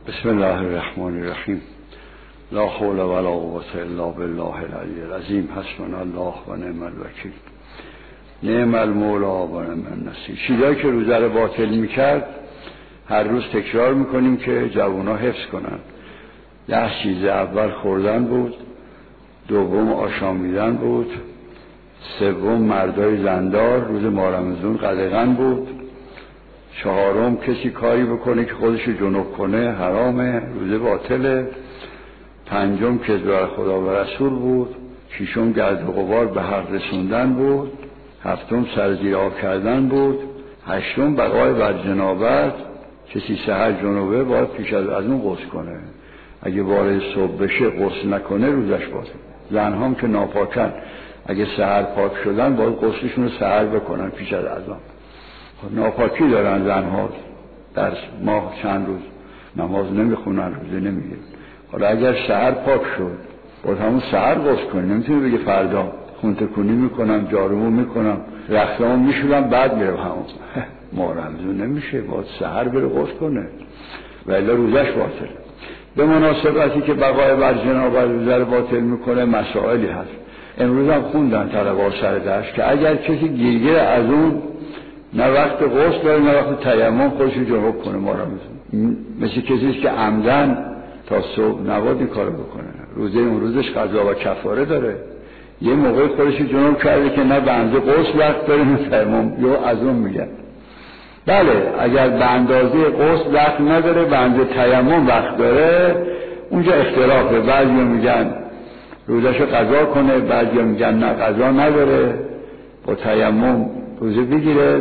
بسم الله الرحمن الرحیم. لا حول ولا قوة الا بالله العلی العظیم. حسبنا الله و نعم الوکیل. نعم المولا و نعم النصیر. چیزایی که روزه رو باطل میکرد هر روز تکرار میکنیم که جوونا حفظ کنن. 10 چیز: اول خوردن بود، دوم آشامیدن بود، سوم مردای زندار روز ماه رمضان قدغن بود، چهارم کسی کاری بکنه که خودشو جنوب کنه حرامه، روزه باطله، پنجم کذب بر خدا و رسول بود، ششم گرد و غبار به حق رسوندن بود، هفتم سر زیر آب کردن بود، هشتم بقای بر جنابت، کسی سحر جنوبه باید پیش از اون غسل کنه، اگه وارد صبح بشه غسل نکنه روزش باطل. زنها هم که ناپاکن اگه سحر پاک شدن باید غسلشون رو سحر بکنن پیش از اذان. ناپاکی دارن زنها، در ماه چند روز نماز نمیخونن، روزه نمیگیرن. حالا اگر سحر پاک شد باید همون سحر غسل کنی، نمیتونی بگه فردا خون تکونی میکنم، جارومو میکنم، رختمو میشورم بعد میرم همون. ماه رمضان نمیشه، باید سحر بره غسل کنه و الا روزش باطل. به مناسبتی که بقای بر جنابت روزه رو باطل میکنه مسائلی هست. امروز هم خوندن طلبه سر درس که اگر کسی گیرگیر از اون نه وقت غسل داره نه وقت تیمم خودش رو جنوب کنه ماه رمضان، مثل کسیست که عمدن تا صبح نباید این کارو بکنه، روزه اون روزش قضا و کفاره داره، یه موقع خودش رو جنوب کرده که نه به اندازه غسل وقت داره نه تیمم، یا از اون میگن. بله اگر به اندازه غسل وقت نداره به اندازه تیمم وقت داره اونجا اختلافه، بعضی میگن روزش رو قضا کنه، بعضی میگن نه قضا نداره، با تیمم روزه بگیره.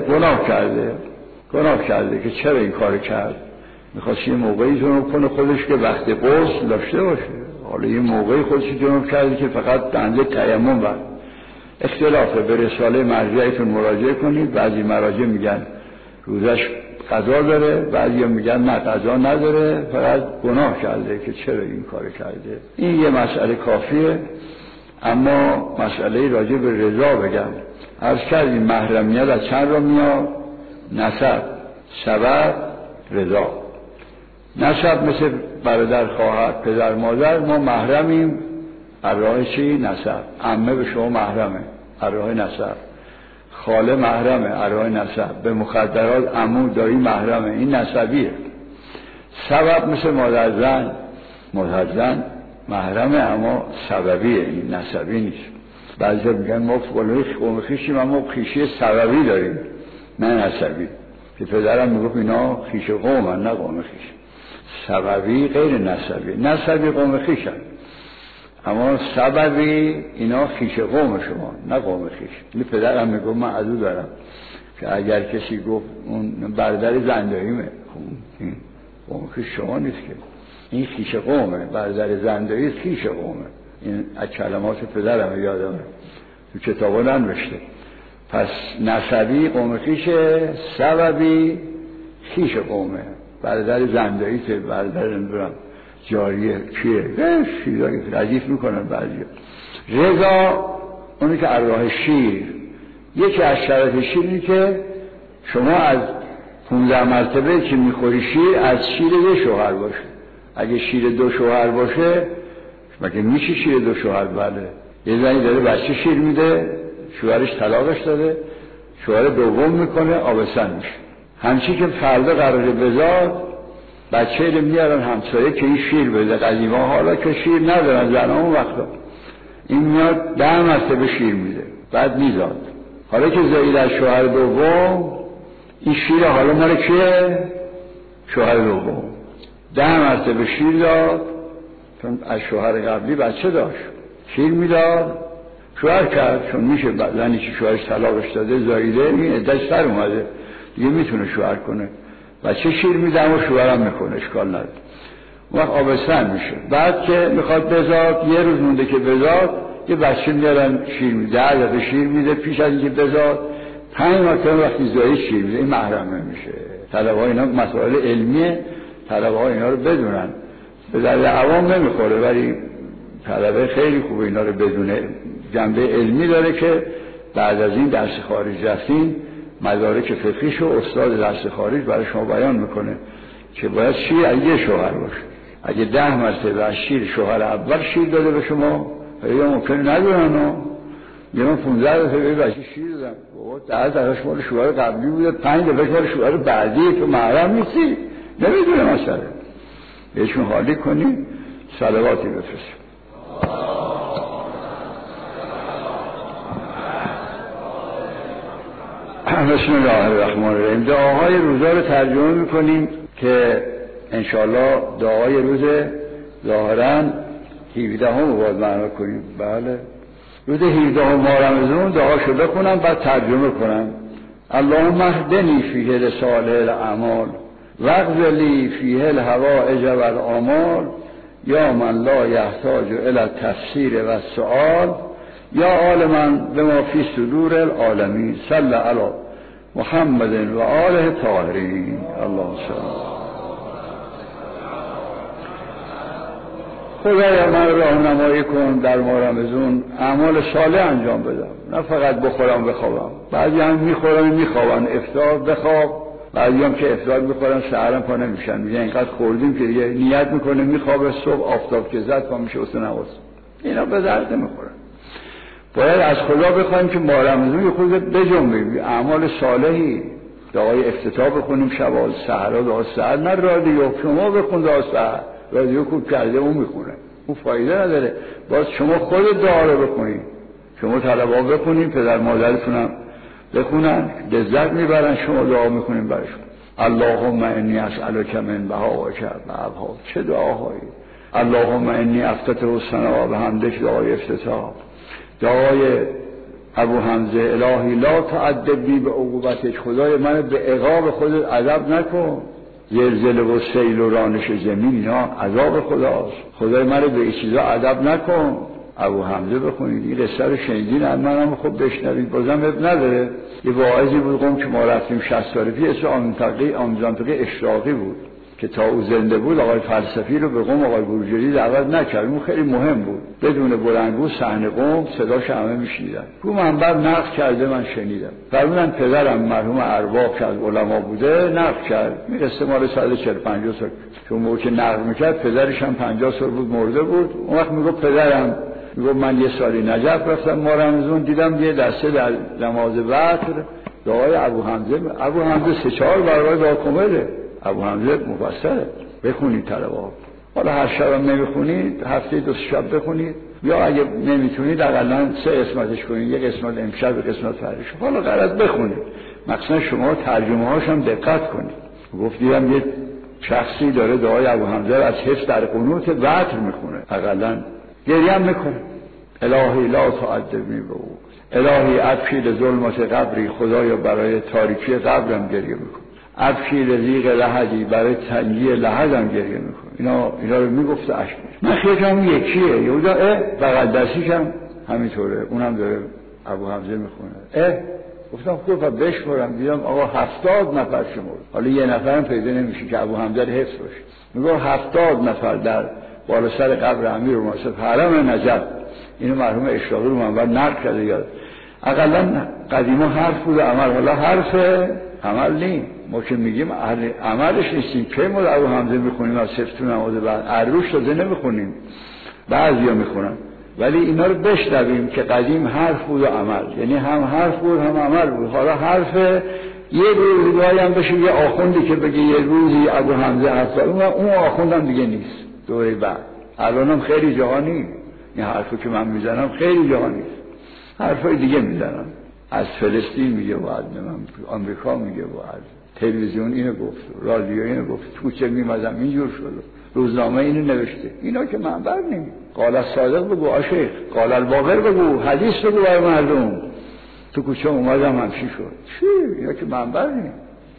گناه کرده که چرا این کار کرد، میخواست یه موقعی جنوب کنه خودش که وقت غسل داشته باشه، حالا یه موقعی خودش جنوب کرده که فقط بنده تیمم وقت. اختلافه، به رساله مرجعیتون مراجعه کنید. بعضی مراجع میگن روزش قضا داره، بعضی میگن نه قضا نداره، فقط گناه کرده که چرا این کار کرده. این یه مسئله کافیه. اما مسئله راجع به رضا بگم. عرض کردیم محرمیت از چند را میاد؟ نسب، سبب، رضا. نسب مثل برادر، خواهر، پدر، مادر، ما محرمیم از راه چی؟ نسب. عمه به شما محرمه از راه نسب، خاله محرمه از راه نسب، به مخدرات عمو دایی محرمه، این نسبیه. سبب مثل مادر زن محرمه اما سببیه، این نسبی نیست. بعضی میگن ما قوم خویشیم اما خویشی سببی داریم نه نسبی، که پدرم میگفت اینا خویش قومن نه قوم خویش. سببی غیر نسبی قوم خویشن اما سببی اینا خویش قوم شما نه قوم خویش. این پدرم میگفت من عدو دارم که اگر کسی گفت اون برادر زنداییمه، این قوم خویش شما نیست که، این خویش قومه، برادر زندایی خویش قومه. این از کلمات پدرم یادمه تو کتابا ننوشته. پس نسبی قوم خویشه، سببی خویش قومه، برادر زندایی که برادر نمیدونم جاریه کیه، چیزایی ردیف میکنن بعضی. رضا اونی که راه شیر. یکی از شرط شیر اینه که شما از 15 مرتبه که میخوری شیر از شیر یه شوهر باشه. اگه شیر 2 شوهر باشه مگه میشه شیر 2 شوهر؟ بله. یه زنی داره بچه شیر میده، شوهرش طلاقش داده، شوهر دوم میکنه آبستن میشه. همچی که فردا قراره بزاد بچه رو میارن همسایه که این شیر بده. قدیما حالا که شیر ندارن زنها اون وقتا این میاد 10 مرتبه شیر میده بعد میزاد. حالا که زایید از شوهر دوم این شیر حالا مال کیه؟ شوهر دوم. 10 مرتبه شیر داد چون از شوهر قبلی بچه داشت، شیر میداد، شوهر کرد چون میشه زنی که شوهرش طلاقش داده زاییده این عدتش سر اومده دیگه میتونه شوهر کنه، بچه شیر میده اما شوهرم میکنه، اشکال نداره. اون وقت آبستن میشه. بعد که میخواد بزاد، یه روز مونده که بزاد، یه بچه میارن شیر میده، 10 دفعه شیر میده پیش از اینکه بزاد، 5 مرتبه وقتی زایید شیر میده، این محرمه میشه. طلبه ها اینا مسائل علمیه، طلبه ها اینا رو بدونن. به درد عوام نمیخوره ولی طلبه خیلی خوبه اینا رو بدونه. جنبه علمی داره که بعد از این درس خارج رفتین مدارک فقهیشو استاد درس خارج برای شما بیان میکنه که باید شیر از یه شوهر باشه. اگه 10 مرتبه از شیر شوهر اول شیر داده به شما، یا ممکنه ندونن یه من 15 دفعه بچه شیر دادم، بابا 10 دفعه مال شوهر قبلی بوده، 5 دفعه مال شوهر بعدی، تو محرم نیستی، نمیدونه مسئله. بهشون حالی کنی، صلواتی بفرست. بسم الله الرحمن الرحیم. دعاهای روزا رو ترجمه میکنیم که انشاءالله دعاهای روز ظاهراً 17 هم باید معنا کنیم. بله، روز 17 ماه رمضان دعاشو بخونم بعد ترجمه کنم. اللهم اهدنی فیه لصالح الاعمال واغفر لی فیه الحوائج والآمال یا من لا یحتاج الی التفسیر و السؤال یا عالما بما فی صدور العالمین صلی علی محمد و آله طاهرین. الله صلی. خدایا من راهنمایی کن در ماه رمضان اعمال صالح انجام بدم، نه فقط بخورم بخوابم. بعضی هم میخوابن افطار بخواب، بعضی هم که افطار میخورن سحرم پا نمیشن، میگن اینقدر خوردیم که دیگه نیت میکنه میخوابه، صبح آفتاب که زد پا میشه واسه نماز. اینا به درد نمیخورن. باید از خدا بخوایم که ماه رمضان یه خود بجنبیم، اعمال صالحی دعای افتتاح بخونیم، شب سحر دعا سحر، نه رادیو شما بخون دعا سحر، رادیو خوب کرده اون میخونه، اون فایده نداره. باز شما خود دعا رو بخونید، شما طلبا بخونید، پدر مادرتونم بخونن، لذت میبرن، شما دعا میکنین برشون. اللهم انی اسألک من بهائک و ابها. چه دعاهایی! اللهم انی افتتح الثنا و بحمدک، دعای افتتاح. دعای ابو حمزه الهی لا تعذبنی به عقوبتک، خدای من به عقاب خودت عذاب نکن. زلزله و سیل و رانش زمین اینا عذاب خداست، خدای من به این چیزا عذاب نکن. ابو حمزه بخونید، این قصه رو شنیدین، منم خوب بشنوید، بازم اب نداره. یه واعظی بود قم که ما رفتیم 60 سال پیش، اسم آموزانتقی اشراقی بود که تا او زنده بود آقای فلسفی رو به قم آقای بروجردی دعوت نکرد. اون خیلی مهم بود، بدون بلندگو صحنه قم صداش همه میشنیدن. تو منبر نقد کرده، من شنیدم. فرمودن پدرم مرحوم ارباب که از علما بوده نقد کرد، میرسه مال 140-50 سال، چون موقع که نقد میکرد پدرش هم 50 سال بود مرده بود. اون وقت میگه پدرم میگه من یه سالی نجف رفتم ماه رمضان، دیدم یه دسته در نماز وتر دعای ابو حمزه 3-4 برابر دعا کمله. ابو حمزه مفصله، بخونید طلبا. حالا هر شب هم نمیخونید، هفته 2 شب بخونید، یا اگه نمیتونید اقلا 3 قسمتش کنید، یک قسمت امشب، یک قسمت فردا. حالا غلط بخونید، مخصوصا شما ترجمه هاش هم دقت کنید. گفتیم یه شخصی داره دعای ابو حمزه از حفظ در قنوت وتر میخونه، اقلا گریه هم میکنه. الهی لا تعذبنی به او، الهی ابکی لظلمت قبری، خدایا برای تاریکی قبرم گریه میکنه. ابکی لضیق لحدی، برای تنگی لحدم گریه میکنه. اینا رو میگفته اشک. من خیلی‌ام یکیه، یهودا بغل دستیش هم همینطوره، اونم داره ابو حمزه میخونه. گفتم خوب بشمرم، دیدم آقا 70 نفر شمرد. حالا یه نفرم پیدا نمیشه که ابو حمزه رو حفظ باشه. میگه 70 نفر در بالا سر قبر امیر المؤمنین حرم نجف. اینو مرحوم اشراقی رو منبر نقل کرده. یاد اقلا قدیما حرف بود عمل، حالا حرف عمل نیم. ما که میگیم عملش نیستیم. که ما ابو حمزه میخونیم از صفت نماز بعد عروش شده نمیخونیم، بعضیا میخونن، ولی اینا رو بشنویم که قدیم حرف بود و عمل، یعنی هم حرف بود هم عمل بود. حالا حرف یه روزگاهی هم بشه یه آخوندی که بگه یه روزی ابو حمزه حرف، اون آخوندم دیگه نیست دوره بعد. الانم خیلی جهانی این حرفو که من میزنم خیلی جهانی است. حرفای دیگه میزنم، از فلسطین میگه و از آمریکا میگه و از تلویزیون اینو گفت، رادیو اینو گفت، توچه میمدم اینجور شد، روزنامه اینو نوشته. اینا که منبر نمی. قال الصادق بگو آشیخ، قال الباقر بگو، حدیث بگو برای مردم. تو کوچه اومدم همچی شد. چی؟ اینا که منبر نمی.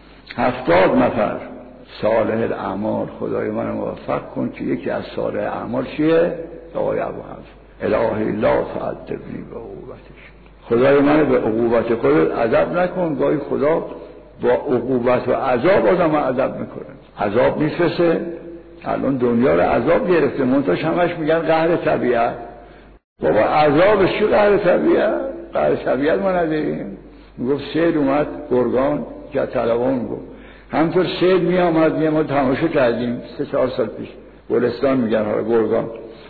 70 نفر صالح الاعمال، خدای من موفق کن که یکی از صالح اعمال چیه؟ دعای ابو حمزه الهی لا تعذبنی به عقوبتش، خدای من به عقوبت خودت عذاب نکن. گاهی خدا با عقوبت و عذاب آدم عذاب میکنه. عذاب میفرسته. الان دنیا رو عذاب گرفته، منتاش همش میگن قهر طبیعت. بابا عذابش چی قهر طبیعت؟ قهر طبیعت ما نداریم. میگفت سیل اومد گرگان که طلبان گفت همطور سیل می آمد. ما تماشا کردیم 3-4 سال پیش گلستان میگن حالا گرگان،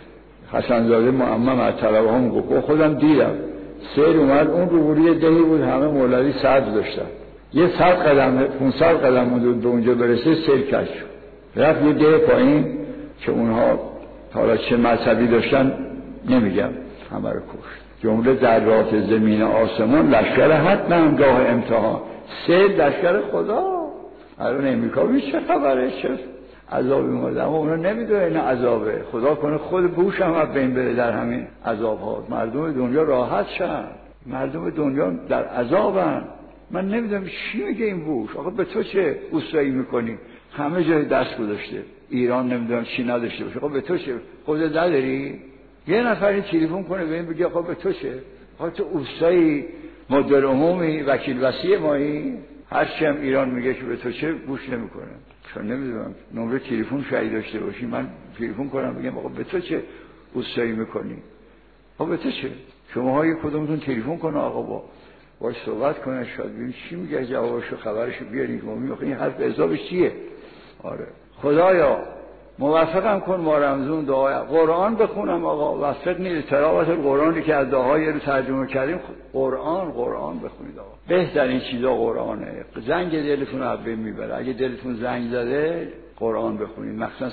حسنزاده معمم از طلبه هم گفت، خودم دیدم سیل اومد اون روبروی دهی بود همه مولوی صدر داشتن، یه 100 قدم 500 قدم بود به اونجا برسه سیل کش شد رفت یه ده پایین که اونها حالا چه مذهبی داشتن نمیگم همه رو کشت. جمله ذرات زمین آسمان لشکر حق نمگاه امتحان. سیل لشکر خدا. الان امریکا چه خبره، چه عذابی اومده، اما اونا نمیدونه این عذابه. خدا کنه خود بوش هم از بین بره در همین عذاب ها، مردم دنیا راحت شن. مردم دنیا در عذابن. من نمیدونم چی میگه این بوش. آخه به تو چه اوستایی میکنی؟ همه جای دست گذاشته، ایران نمیدونم چی نداشته باشه. خب به تو چه؟ خودت نداری؟ یه نفری تلفن کنه به این بگه خب به تو چه؟ خب تو اوستایی، مدیر عمومی، وکیل وصی مایی؟ هرچی هم ایران میگه که به تو چه گوش نمیکنه. چون نمیدونم نمره تلفن شاید داشته باشی، من تلفن کنم بگم آقا به تو چه اوستایی میکنی؟ خب به تو چه؟ شماها یک کدومتون تلفن کنه آقا باش صحبت کنه، شاید ببین چی میگه، جوابشو خبرشو بیارید. ما میگیم این حرف حسابش چیه؟ آره خدایا موفقم کن ما رمضان دعای قرآن بخونم آقا، وفقنی لتلاوت القرآنی که از دعاهای رو ترجمه کردیم. قرآن بخونید آقا، بهترین چیزا قرآنه. زنگ دلتون رو بین میبره. اگه دلتون زنگ زده قرآن بخونید، مخصوصا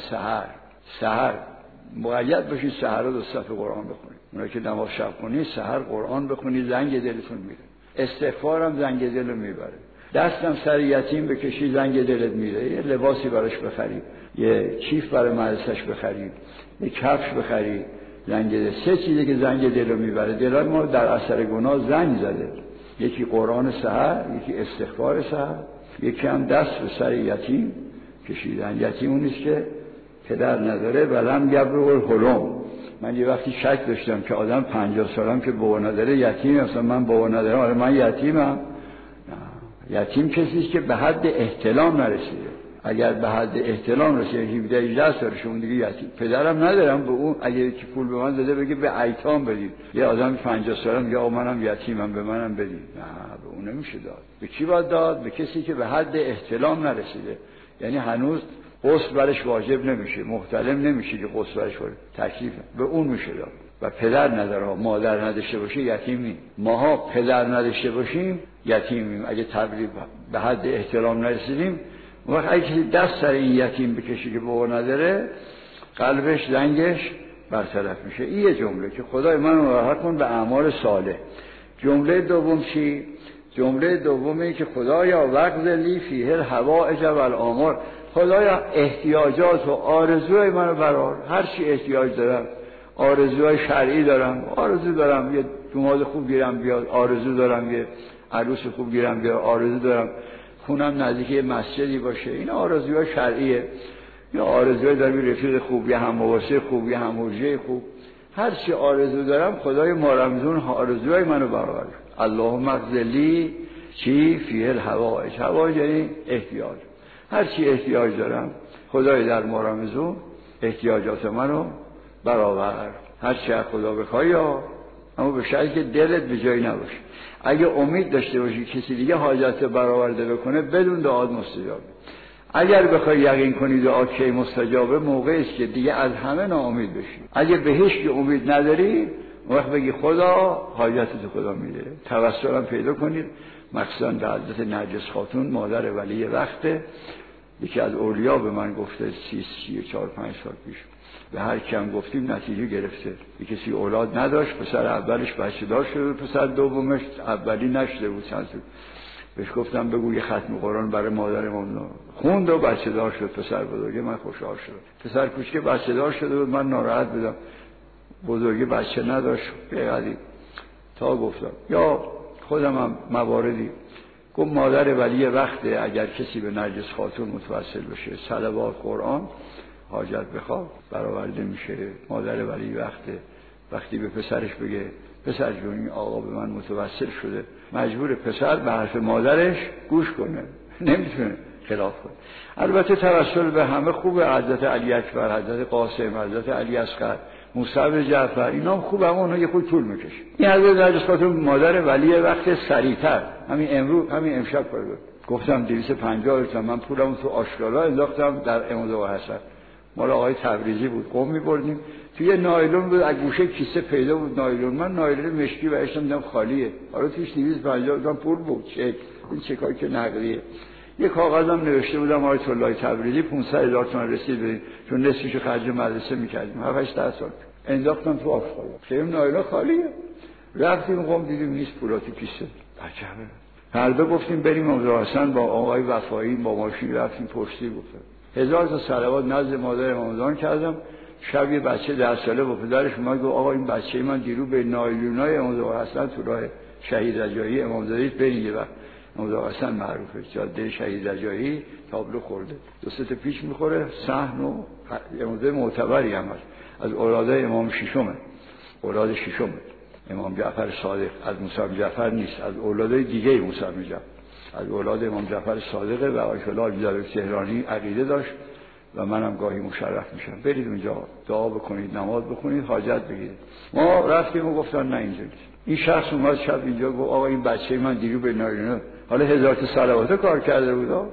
سحر مقید باشید، سحر رو 2 صفحه قرآن بخونید. اونایی که نماز شب خونید سحر قرآن بخونید، زنگ دلتون میره. استغفارم زنگ دل رو میبره. دستم سر یتیم بکشی زنگ دلت میره. یه لباسی براش بخرید، یه کیف برای مدرسش بخرید، یه کفش بخرید، زنگ دل. 3 چیزی که زنگ دل رو میبره. دلای ما در اثر گناه زنگ زده. یکی قرآن سحر، یکی استغفار سحر، یکی هم دست به سر یتیم کشیدن. یتیم اون نیست که پدر نداره. ولم یبلغ الحلم. من یه وقتی شک داشتم که آدم 50 سالم که بابا نداره یتیمه. مثلا من بابا ندارم، آره من یتیمم. یتیم کسی است که به حد احتلام نرسیده. اگر به حد احتلام رسیده 17-18 سالشه اون دیگه یتیم. پدرم ندارم، به اون اگه که پول به من داده بگه به ایتام بدید. یه آدم 50 سالم میگه آقا منم یتیمم به منم بدید. نه به اون نمیشه داد. به کی باید داد؟ به کسی که به حد احتلام نرسیده، یعنی هنوز غسل برش واجب نمیشه، محتلم نمیشه که غسل برش واجب، تکلیف به اون میشه داد. و پدر نداره، مادر نداشته باشه یتیمی. ماها پدر نداشته باشیم یتیمیم. اگه تبریک به حد احترام نرسیدیم، وقت اگه دست سر این یتیم بکشی که بابا نداره، قلبش زنگش برطرف میشه. این یه جمله که خدای من راحت کن به اعمال صالح. جمله دوم چی؟ جمله دومی که خدایا وقت لی فیه الحوائج والآمال. خدایا احتیاجات و آرزوهای منو برار. هر چی احتیاج دارم، آرزوهای شرعی دارم، آرزو دارم یه دوماد خوب گیرم بیاد، آرزو دارم یه عروس خوب گیرم بیاد، آرزو دارم خونم نزدیک یه مسجدی باشه. این آرزوهای شرعیه. یا آرزوهای دارم رفیق خوب، یه همواسه خوب، یه همورجه خوب. هر چی آرزو دارم خدای ما رمضان آرزوهای منو برآور. اللهم اغفرلی چی فیه الحوائج. حوائج یعنی احتیاج. هر چی احتیاج دارم خدای در ما رمضان احتیاجات منو برآور. هر چی از خدا بخوای، اما به شرطی که دلت به جایی نباشه. اگه امید داشته باشی کسی دیگه حاجت برآورده بکنه، بدون دعات مستجابه. اگر بخوای یقین کنی دعا کی مستجابه، موقعی است که دیگه از همه ناامید بشی. اگه به هیچ کی امید نداری، وقت بگی خدا حاجتت خدا میده. توسلم پیدا کنید. مخصوصا به حضرت نرگس خاتون مادر ولی وقته، یکی از اولیا به من گفته 34-5 سال پیش، به هر کم گفتیم نتیجه گرفته. یکی کسی اولاد نداشت، پسر اولش بچه دار شده، پسر دومش اولی نشده بود چند سال. بهش گفتم بگو یه ختم قرآن برای مادرم خوند و بچه دار شد. پسر بزرگه من خوشحال شد. پسر کوچیک بچه دار شده بود، من ناراحت بودم. بزرگی بچه نداشت. بقدیم تا گفتم یا خودم هم مواردی گفت مادر ولی وقته، اگر کسی به نرگس خاتون متوسل بشه صلوات قرآن حاجت بخواد برآورده میشه. مادر ولی وقتی به پسرش بگه پسر جون آقا به من متوسل شده، مجبور پسر به حرف مادرش گوش کنه، نمیتونه خلاف کنه. البته توسل به همه خوبه، حضرت علی اکبر، حضرت قاسم، حضرت علی اصغر، موسی بن جعفر، اینا هم خوبه، اما اونها یه خود طول میکشه. این حضرت نرگس خاتون مادر ولی وقت سریعتر، همین امروز همین امشب گفتم 250 تومن پولم تو آشکالا انداختم در امامزاده حسن، مال آقای تبریزی بود، قم می‌بردیم توی نایلون بود، از گوشه کیسه پیدا بود نایلون، من نایلون مشکی براشتم دیدم خالیه، حالا توش 250 تومن پول بود، چک، این چکایی که نقدیه. یه کاغذم نوشته بودم آیت الله تبریزی 500,000 تومان رسید بدین، چون نصفش خرج مدرسه می‌کردیم 7-8 سال. انداختم تو آشغال، خیلی نایلون خالیه. رفتیم قم دیدیم نیست پولا تو کیسه. عجبه. فردا گفتیم بریم امامزاده حسن با آقای وفایی با ماشین رفتیم پشتی گفتم 1000 تا صلوات نزد مادر امامزاده کردم. شب یه بچه 10 ساله با پدرش اومد گفت آقا این بچه من دیرو به نایلونای امامزاده حسن تو راه شهید رجایی امامزاده برید یه وقت امامزاده حسن معروفه جاده شهید رجایی تابلو خورده 2 تا پیش میخوره صحن و امامزاده معتبری هم هست از اولاد امام ششمه اولاد ششمه امام جعفر صادق از موسی جعفر نیست از اولادای دیگه موسی جعفر از اولاد امام جعفر صادق و آیت الله جلال تهرانی عقیده داشت و منم گاهی مشرف میشم برید اونجا دعا بکنید نماز بخونید حاجت بگیرید. ما رفتیم و گفتن نه اینجا نیست. این شخص اومد شب اینجا گفت آقا این بچه من دیرو به نایلون حالا 1000 تا صلوات کار کرده بود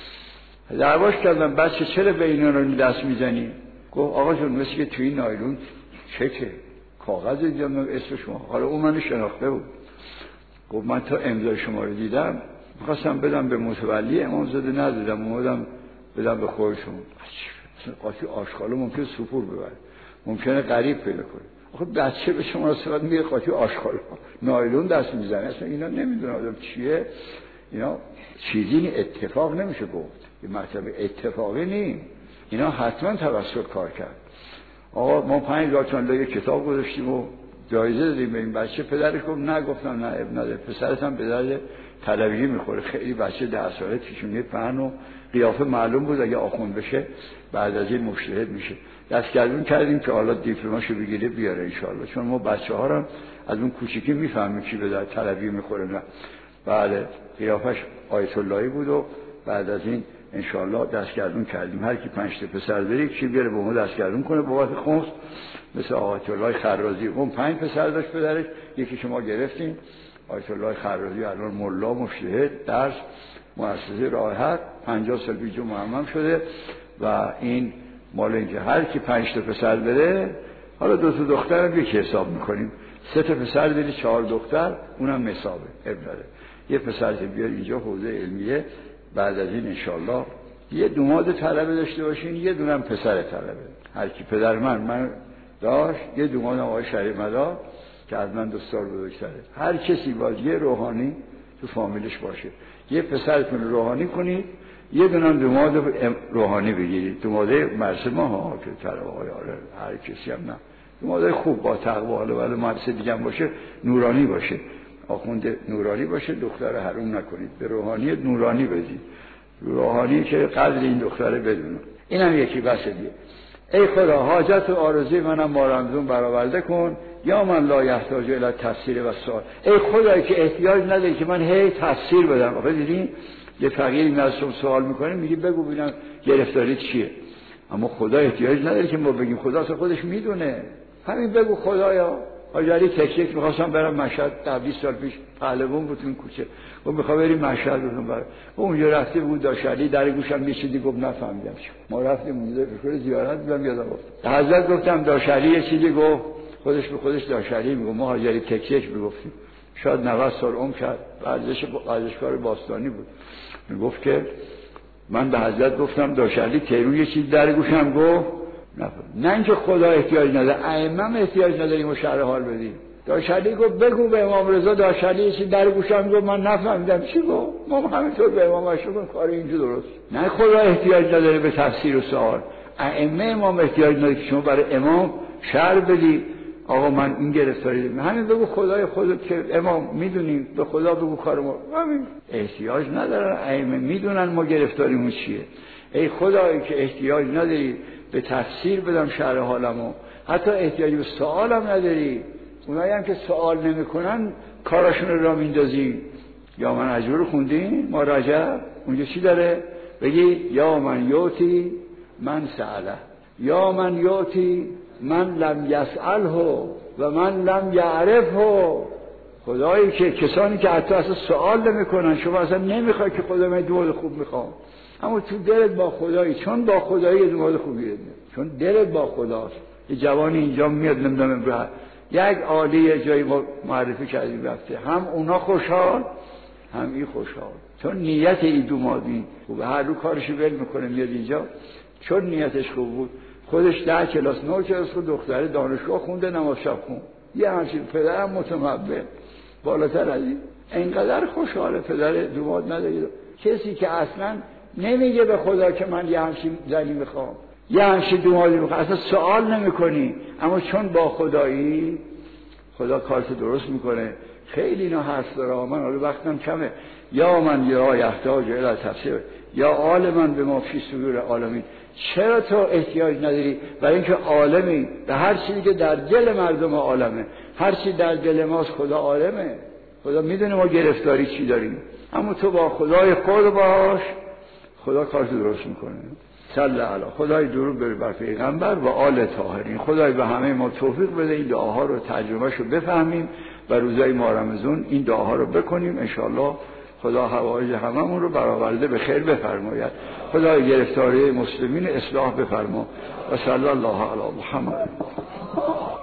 دعواش کردم بچه چرا به اینا رو دست میزنی؟ گفت آقا جون مثل که توی نایلون چکه کاغذ دیدم اسم شما حالا اون منو شناخته بود گفت من تا امضای شما رو دیدم می‌خواستم بدم به متولی امامزاده ندادم اومدم بدم به خودشون مثلا قاطی آشغالو ممکنه سپور ببره ممکنه غریب پیدا کنه آخه بچه به شما رسالت میگه قاطی آشغالو نایلون دست میزنه اصلا اینا نمیدونه آدم چیه اینا چیزی اتفاق نمیشه گفت این مرتبه اتفاقی نیست اینا حتما توسل کار کرد. آقا ما 5000 تومان یه کتاب گذاشتیم و جایزه دادیم به این بچه پدرش گفت نه گفتم نه اب نداره پسرت هم به درد طلبی میخوره خیلی بچه 10 ساله پیشونی پهن و قیافه معلوم بود اگه آخوند بشه بعد از این مجتهد میشه دستگردون کردیم که حالا دیپلماشو بگیره بیاره ان شاءالله چون ما بچه‌ها رو از اون کوچیکی میفهمیم کی به درد طلبی میخوره نه بله قیافش آیت اللهی بود و بعد از این ان شاء الله دستگردون کردیم هر کی 5 تا پسر داره کی بیاره به ما دستگردون کنه بابت خمس مثل آیت الله خرازی اون 5 پسر داشت پدرش یکی شما گرفتیم آیت الله خرازی الان ملا مجتهد درس مؤسسه راحت 50 سال پیش محمد شده و این مال اینکه هر کی 5 تا پسر داره حالا 2 تا دختر هم یکی حساب میکنیم 3 تا پسر داری 4 دختر اونم حسابه ابراده یه پسر بیار اینجا حوزه علمیه بعد از این انشالله یه دوماد طلبه داشته باشین یه دونم پسر طلبه هر کی پدر من داشت یه دوماد آقای شریف مدار که از من 2 سال بزرگتره هر کسی باید یه روحانی تو فامیلش باشه یه پسرتون روحانی کنید یه دونم دوماد روحانی بگیرید دوماد مرسه ما ها که طلبه های هر کسی هم نه دوماد خوب با تقوا حالا ولی مرسه دیگه هم باشه نورانی باشه آخوند نورانی باشه دختر حروم نکنید به روحانی نورانی بدید روحانی که قدر این دختره بدونه اینم یکی بسه دیگه ای خدا حاجت و آرزوی منم با رمزون برآورده کن یا من لا یحتاج الی تفسیر و سوال ای خدایی که احتیاج نداری که من هی تفسیر بدم آخه دیدین یه فقیری نازم سوال میکنه میگه بگو ببینم گرفتاری چیه اما خدا احتیاج نداره که ما بگیم خدا اصلا خودش میدونه همین بگو خدایا حاجری تک می‌خواستم برم مشهد 20 سال پیش پهلوان بود تو کوچه و می‌خوام بریم مشهد بودم برام اونجا رفته بود داشلی در گوشم یه چیزی گفت نفهمیدم چی ما رفتیم اونجا به زیارت بودم یادم افتاد حضرت گفتم داشلی یه چیزی گفت خودش به خودش داشلی میگه ما حاجری تک میگفتیم شاید 90 سال عمر کرد ورزشکار باستانی بود میگفت که من به حضرت گفتم داشلی تیرو یه چیز در گوشم گفت نه اینکه خدا احتیاج نداره ائمه احتیاج نداریم و شرح حال بدیم داشلی گفت بگو به امام رضا داشلی چی در گوشم گفت من نفهمیدم چی گفت ما همینطور به امام اشرف کار اینجا درست نه خدا احتیاج نداره به تفسیر و سوال ائمه امام احتیاج نداره که شما برای امام شرح بدی آقا من این گرفتاری دارم همین بگو خدای خودت که امام میدونیم به خدا بگو کار ما همین احتیاج نداره ائمه میدونن ما گرفتاریمون چیه ای خدایی که احتیاج نداری به تفسیر بدم شرح حالمو حتی احتیاج به سوالم نداری اونایی هم که سوال نمیکنن کاراشون رو را میندازی یا من اجور خوندین ما رجب اونجا چی داره بگی یا من یوتی من سأله یا من یوتی من لم یسأله و من لم یعرفه خدایی که کسانی که حتی اصلا سوال نمیکنن، شما اصلا نمیخوای که خدا من دعای خوب میخوام، اما تو دلت با خدایی، چون با خدایی دعای خوبی میاد، چون دلت با خداست. یه جوانی اینجا میاد نمیدونم امروز یک عالی جایی معرفی کردیم رفته، هم اونا خوشحال هم این خوشحال، چون نیت این دومادی خوبه، هر رو کارشو ول میکنه میاد اینجا، چون نیتش خوب بود. خودش 10 کلاس 9 کلاس خود دختره دانشگاه خونده، نماز شب خون، یه همچین پدرم متمول بالاتر از این، اینقدر خوشحاله پدر دوماد ندارید. کسی که اصلا نمیگه به خدا که من یه همچین زنی میخوام، یه همچین دومادی میخوام، اصلا سوال نمیکنی، اما چون با خدایی خدا کارت درست میکنه. خیلی اینا حرف داره، من حالا وقتم کمه. یا من یا یحتاج الی تفسیر یا عالمن به ما فی صدور عالمین. چرا تو احتیاج نداری؟ برای اینکه عالمی، به هر چیزی که در دل مردم عالمه، هر چی در دل ماست خدا عالمه، خدا میدونه ما گرفتاری چی داریم، اما تو با خدای خود باش، خدا کارت درست میکنه. صلی علی خدای درود بر پیغمبر و آل طاهرین. خدای به همه ما توفیق بده این دعاها رو ترجمه‌شو بفهمیم و روزای ماه رمضان این دعاها رو بکنیم ان شاء الله. خدا حوایج هممون رو برآورده به خیر بفرماید. خدا گرفتاری مسلمین اصلاح بفرما و صلی الله علی محمد.